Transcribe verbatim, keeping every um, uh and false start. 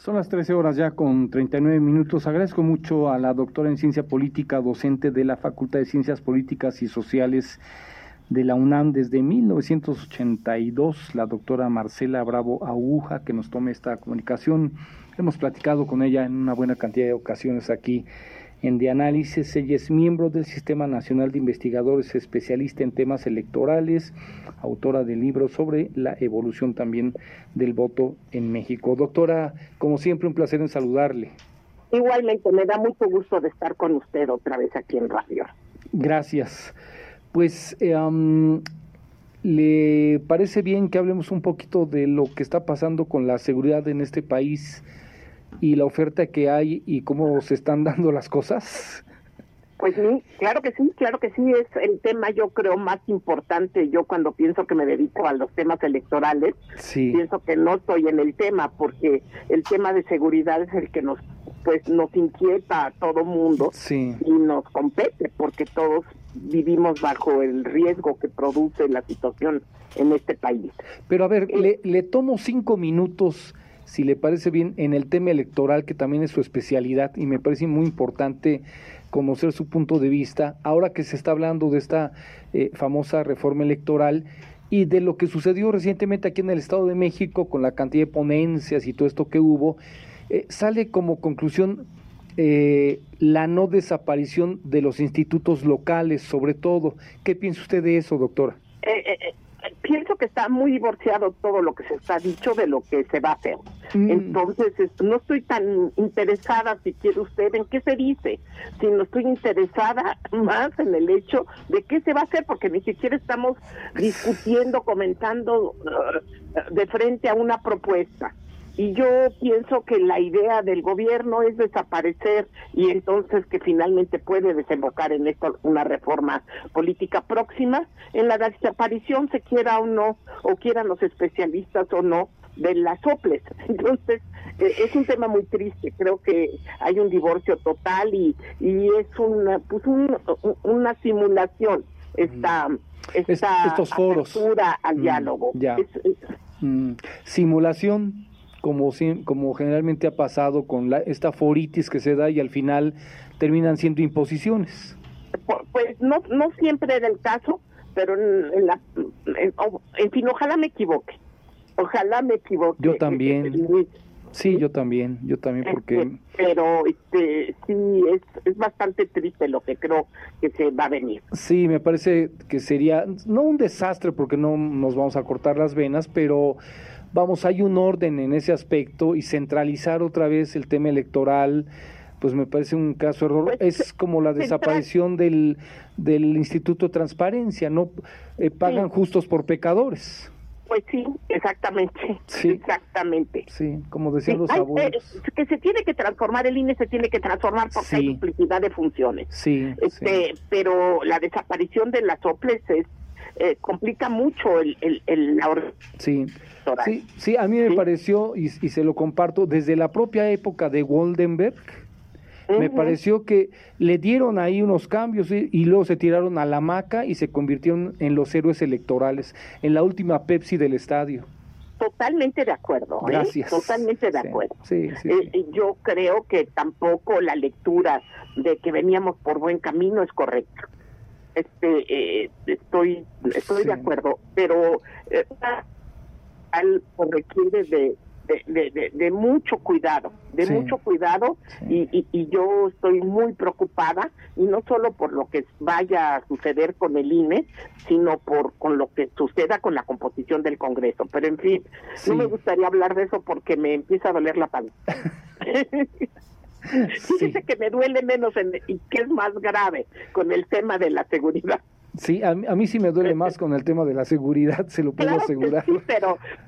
Son las trece horas ya con treinta y nueve minutos. Agradezco mucho a la doctora en Ciencia Política, docente de la Facultad de Ciencias Políticas y Sociales de la UNAM desde mil novecientos ochenta y dos, la doctora Marcela Bravo Aguja, que nos tome esta comunicación. Hemos platicado con ella en una buena cantidad de ocasiones aquí en De Análisis. Ella es miembro del Sistema Nacional de Investigadores, especialista en temas electorales, autora de libros sobre la evolución también del voto en México. Doctora, como siempre, un placer en saludarle. Igualmente, me da mucho gusto de estar con usted otra vez aquí en radio. Gracias. Pues, eh, um, ¿le parece bien que hablemos un poquito de lo que está pasando con la seguridad en este país y la oferta que hay y cómo se están dando las cosas? Pues sí, claro que sí, claro que sí, es el tema yo creo más importante. Yo cuando pienso que me dedico a los temas electorales, sí. pienso que no estoy en el tema, porque el tema de seguridad es el que nos pues nos inquieta a todo mundo, sí. y nos compete, porque todos vivimos bajo el riesgo que produce la situación en este país. Pero a ver, eh, le, le tomo cinco minutos, si le parece bien, en el tema electoral, que también es su especialidad, y me parece muy importante conocer su punto de vista, ahora que se está hablando de esta eh, famosa reforma electoral y de lo que sucedió recientemente aquí en el Estado de México con la cantidad de ponencias y todo esto que hubo. Eh, sale como conclusión eh, la no desaparición de los institutos locales, sobre todo. ¿Qué piensa usted de eso, doctora? Eh, eh, pienso que está muy divorciado todo lo que se está dicho de lo que se va a hacer. Mm. Entonces, no estoy tan interesada, si quiere usted, en qué se dice, sino estoy interesada más en el hecho de qué se va a hacer, porque ni siquiera estamos discutiendo, comentando uh, de frente a una propuesta. Y yo pienso que la idea del gobierno es desaparecer y entonces que finalmente puede desembocar en esto una reforma política próxima, en la desaparición, se quiera o no, o quieran los especialistas o no, de las soples. Entonces, eh, es un tema muy triste. Creo que hay un divorcio total y, y es una, pues un, una simulación esta, esta es, estos foros. apertura al mm, diálogo. Ya. Es, es, mm, simulación. Como, como generalmente ha pasado con la, esta foritis que se da y al final terminan siendo imposiciones. Pues no no siempre era el caso, pero en, en, la, en, en fin, ojalá me equivoque, ojalá me equivoque. Yo también, sí, yo también, yo también porque... Este, pero este sí, es, es bastante triste lo que creo que se va a venir. Sí, me parece que sería, no un desastre porque no nos vamos a cortar las venas, pero... Vamos, hay un orden en ese aspecto y centralizar otra vez el tema electoral, pues me parece un caso error. Pues, es como la desaparición del, del Instituto de Transparencia, ¿no? Eh, pagan sí. justos por pecadores. Pues sí, exactamente, sí. exactamente. Sí, como decían sí, los hay, abuelos. Eh, que se tiene que transformar, el I N E se tiene que transformar porque sí. hay duplicidad de funciones. Sí, este, sí. Pero la desaparición de las soples es Eh, complica mucho el, el, el la sí. sí, sí, a mí me ¿Sí? pareció, y, y se lo comparto, desde la propia época de Goldenberg, uh-huh. me pareció que le dieron ahí unos cambios ¿sí? y luego se tiraron a la hamaca y se convirtieron en los héroes electorales, en la última Pepsi del estadio. Totalmente de acuerdo, ¿eh? Gracias. Totalmente de sí, acuerdo. Sí, sí, eh, sí. Yo creo que tampoco la lectura de que veníamos por buen camino es correcta. Este, eh, estoy estoy sí. de acuerdo, pero eh, al requiere de de, de, de de mucho cuidado, de sí. mucho cuidado sí. y, y, y yo estoy muy preocupada, y no solo por lo que vaya a suceder con el I N E, sino por con lo que suceda con la composición del Congreso. Pero en fin, sí. no me gustaría hablar de eso porque me empieza a doler la panza. Fíjese sí. que me duele menos en, y que es más grave con el tema de la seguridad. Sí, a mí, a mí sí me duele más con el tema de la seguridad, se lo puedo claro asegurar. Que sí, pero,